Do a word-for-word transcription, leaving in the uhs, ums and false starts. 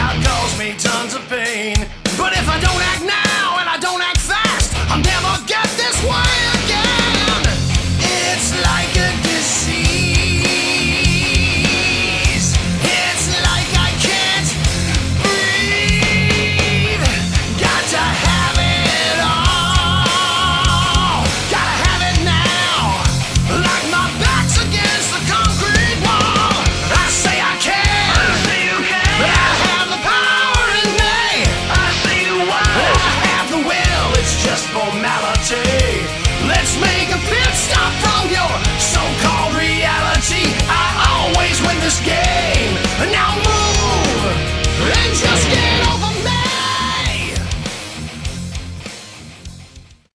out cause me tons of pain. But if I don't act now,